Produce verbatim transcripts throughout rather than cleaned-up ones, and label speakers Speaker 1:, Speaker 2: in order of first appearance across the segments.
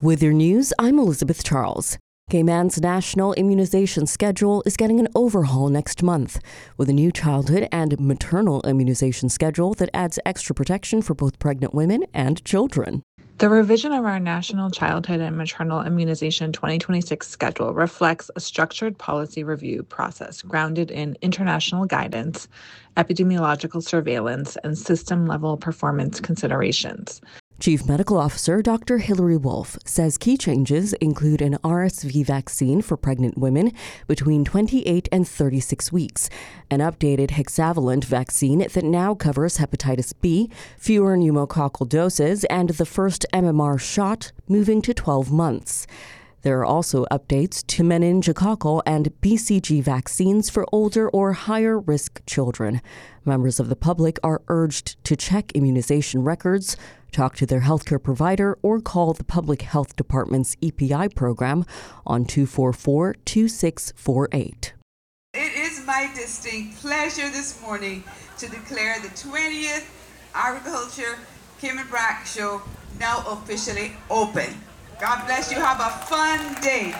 Speaker 1: With your news, I'm Elizabeth Charles. Cayman's national immunization schedule is getting an overhaul next month, with a new childhood and maternal immunization schedule that adds extra protection for both pregnant women and children.
Speaker 2: The revision of our National Childhood and Maternal Immunization twenty twenty-six schedule reflects a structured policy review process grounded in international guidance, epidemiological surveillance, and system-level performance considerations.
Speaker 1: Chief Medical Officer Doctor Hilary Wolf says key changes include an R S V vaccine for pregnant women between twenty-eight and thirty-six weeks, an updated hexavalent vaccine that now covers hepatitis B, fewer pneumococcal doses, and the first M M R shot moving to twelve months. There are also updates to meningococcal and B C G vaccines for older or higher-risk children. Members of the public are urged to check immunization records, talk to their healthcare provider, or call the Public Health Department's E P I program on two four four, two six four eight.
Speaker 3: It is my distinct pleasure this morning to declare the twentieth Agriculture Cayman Brac Show now officially open. God bless you. Have a fun day.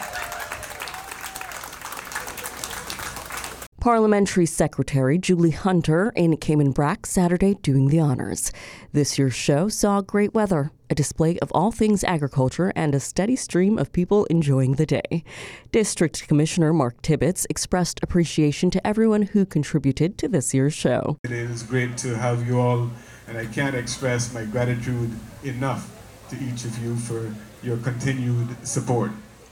Speaker 1: Parliamentary Secretary Julie Hunter in Cayman Brac Saturday doing the honors. This year's show saw great weather, a display of all things agriculture, and a steady stream of people enjoying the day. District Commissioner Mark Tibbetts expressed appreciation to everyone who contributed to this year's show.
Speaker 4: It is great to have you all, and I can't express my gratitude enough to each of you for your continued support.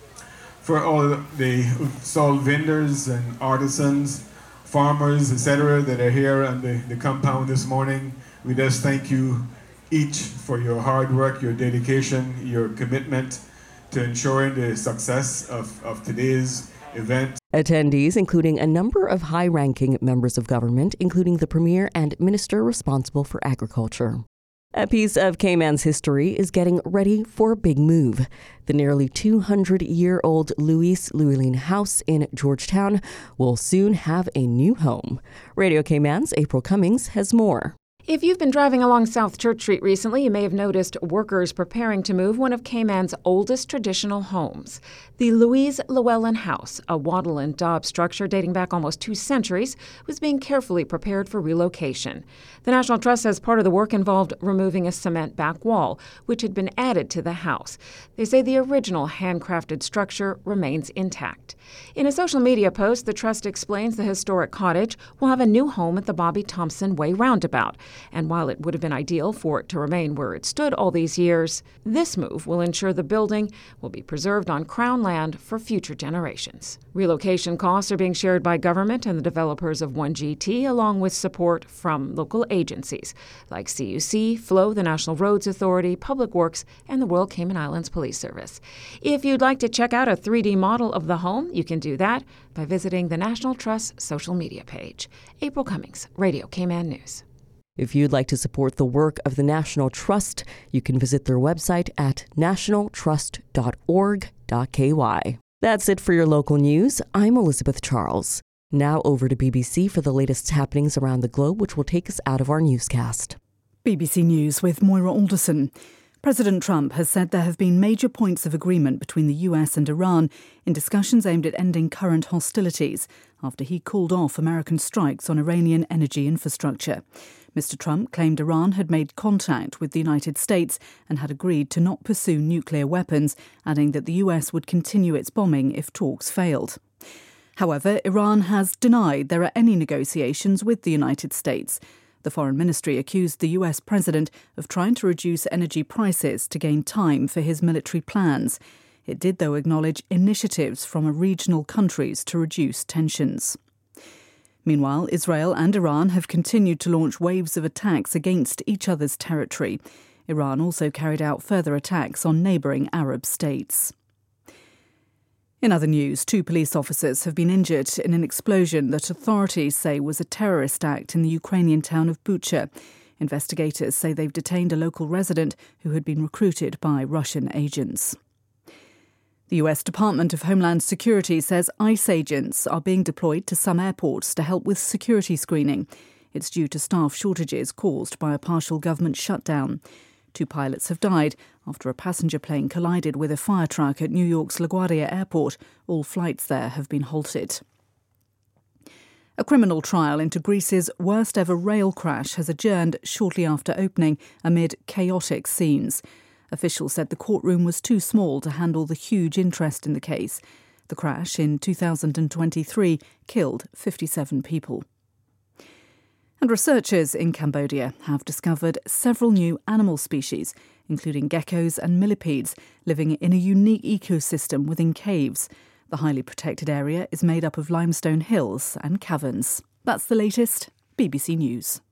Speaker 4: For all the stall vendors and artisans, farmers, et cetera that are here on the, the compound this morning, we just thank you each for your hard work, your dedication, your commitment to ensuring the success of, of today's event.
Speaker 1: Attendees, including a number of high-ranking members of government, including the Premier and Minister responsible for agriculture. A piece of Cayman's history is getting ready for a big move. The nearly two hundred year old Louis Llewellyn House in Georgetown will soon have a new home. Radio Cayman's April Cummings has more.
Speaker 5: If you've been driving along South Church Street recently, you may have noticed workers preparing to move one of Cayman's oldest traditional homes. The Louis Llewellyn House, a wattle and daub structure dating back almost two centuries, was being carefully prepared for relocation. The National Trust says part of the work involved removing a cement back wall, which had been added to the house. They say the original handcrafted structure remains intact. In a social media post, the Trust explains the historic cottage will have a new home at the Bobby Thompson Way roundabout. And while it would have been ideal for it to remain where it stood all these years, this move will ensure the building will be preserved on Crown land for future generations. Relocation costs are being shared by government and the developers of one G T, along with support from local agencies like C U C, Flow, the National Roads Authority, Public Works, and the Royal Cayman Islands Police Service. If you'd like to check out a three D model of the home, you can do that by visiting the National Trust social media page. April Cummings, Radio Cayman News.
Speaker 1: If you'd like to support the work of the National Trust, you can visit their website at national trust dot org dot k y. That's it for your local news. I'm Elizabeth Charles. Now over to B B C for the latest happenings around the globe, which will take us out of our newscast.
Speaker 6: B B C News with Moira Alderson. President Trump has said there have been major points of agreement between the U S and Iran in discussions aimed at ending current hostilities after he called off American strikes on Iranian energy infrastructure. Mister Trump claimed Iran had made contact with the United States and had agreed to not pursue nuclear weapons, adding that the U S would continue its bombing if talks failed. However, Iran has denied there are any negotiations with the United States. The Foreign Ministry accused the U S president of trying to reduce energy prices to gain time for his military plans. It did, though, acknowledge initiatives from regional countries to reduce tensions. Meanwhile, Israel and Iran have continued to launch waves of attacks against each other's territory. Iran also carried out further attacks on neighbouring Arab states. In other news, two police officers have been injured in an explosion that authorities say was a terrorist act in the Ukrainian town of Bucha. Investigators say they've detained a local resident who had been recruited by Russian agents. The U S Department of Homeland Security says ICE agents are being deployed to some airports to help with security screening. It's due to staff shortages caused by a partial government shutdown. Two pilots have died after a passenger plane collided with a fire truck at New York's LaGuardia Airport. All flights there have been halted. A criminal trial into Greece's worst ever rail crash has adjourned shortly after opening amid chaotic scenes. Officials said the courtroom was too small to handle the huge interest in the case. The crash in two thousand twenty-three killed fifty-seven people. And researchers in Cambodia have discovered several new animal species, including geckos and millipedes, living in a unique ecosystem within caves. The highly protected area is made up of limestone hills and caverns. That's the latest. B B C News.